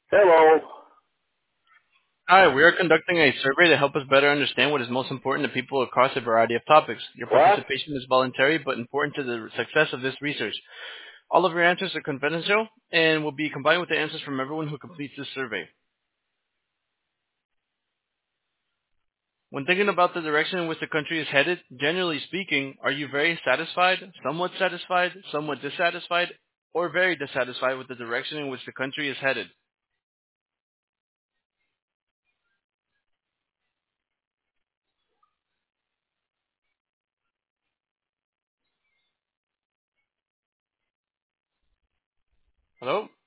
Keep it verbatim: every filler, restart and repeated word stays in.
Hello. Hi, we are conducting a survey to help us better understand what is most important to people across a variety of topics. Your What? participation is voluntary but important to the success of this research. All of your answers are confidential and will be combined with the answers from everyone who completes this survey. When thinking about the direction in which the country is headed, generally speaking, are you very satisfied, somewhat satisfied, somewhat dissatisfied, or very dissatisfied with the direction in which the country is headed? Hello?